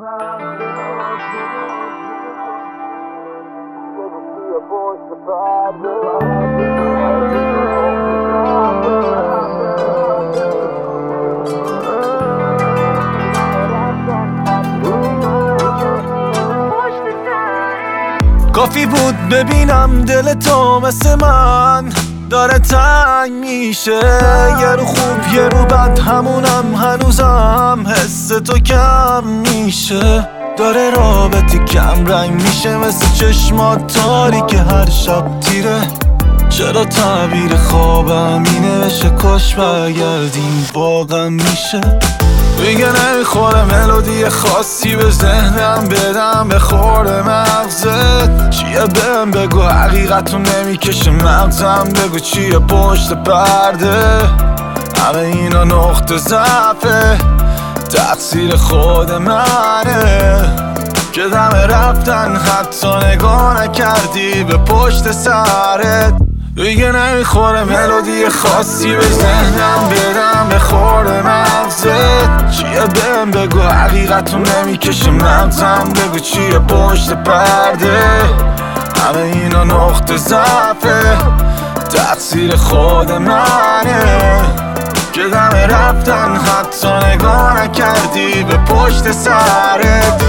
کافی بود ببینم دل تو مثل من داره تنگ میشه، یه رو خوب یه رو بد همونم، هنوزم حس تو کم میشه، داره رابطه کم رنگ میشه مثل چشمات تاریک هر شب تیره. چرا تعبیر خوابم اینه بشه کاش برگردیم واقعا میشه. دیگه نمیخوره ملودی خاصی به ذهنم بدم به خورده مغزت، چیه بهم بگو حقیقتو نمیکشه مغزم، بگو چیه پشت پرده. همه اینا نقطه ضعفه، تقصیر خود منه که دم رفتن حتی نگاه نکردی به پشت سرت. دیگه نمیخوره ملودی خاصی به ذهنم بدم به خورده مغزت، چیه بهم بگو حقیقتو نمیکشه مغزم، بگو چیه پشت پرده. همه اینا نقطه ضعفه، تقصیر خود منه که دم رفتن حتی نگاه نکردی به پشت سرت.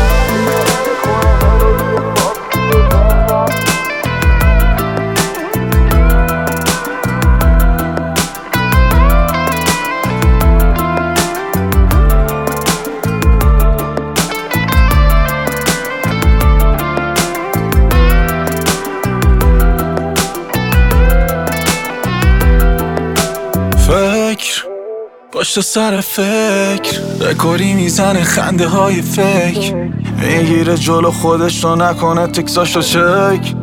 فکر پشت سر فکر رکوری میزنه خنده های فکر، میگیره جلو خودش رو نکنه تکساشو چک.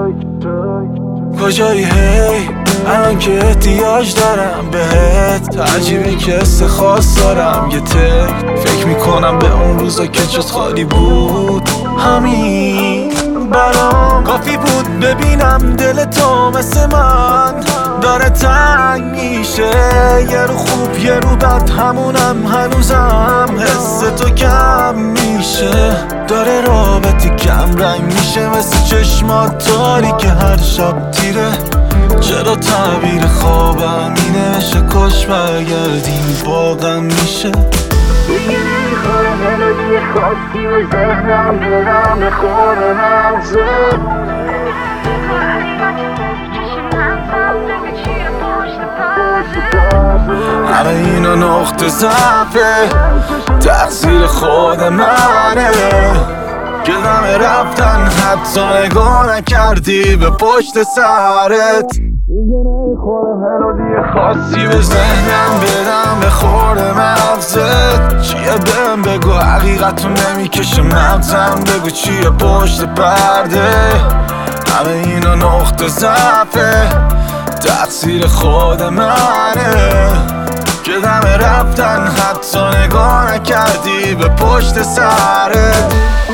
کجایی هی الان که احتیاج دارم بهت، عجیبه که حس خاص دارم یه تک. فکر میکنم به اون روزا که جات خالی بود، همین برام کافی بود ببینم دل تو مثل من داره تنگ میشه، یه رو خوب یه رو بد همونم، هنوزم حس تو کم میشه، داره رابطه کم رنگ میشه مثل چشمات تاریک هر شب تیره. چرا تعبیر خوابم اینه بشه کاش برگردیم واقعا میشه. دیگه نمیخوره ملودی خاصی به ذهنم بدم به خورده مغزت، همه اینا نقطه ضعفه، تقصیر خود منه که دم رفتن حتی نگاه نکردی به پشت سرت. دیگه نمیخوره ملودی خاصی به ذهنم بدم به خورده مغزت، چیه بهم بگو حقیقتو نمیکشه مغزم، بگو چیه پشت پرده. همه اینا نقطه ضعفه، تقصیر خود منه که دم رفتن حتی نگاه نکردی به پشت سرت.